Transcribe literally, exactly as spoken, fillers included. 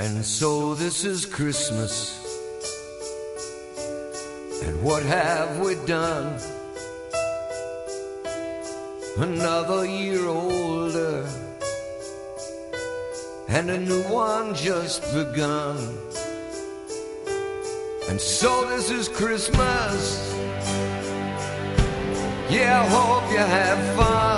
And so this is Christmas, and what have we done? Another year older, and a new one just begun. And so this is Christmas, yeah, I hope you have fun.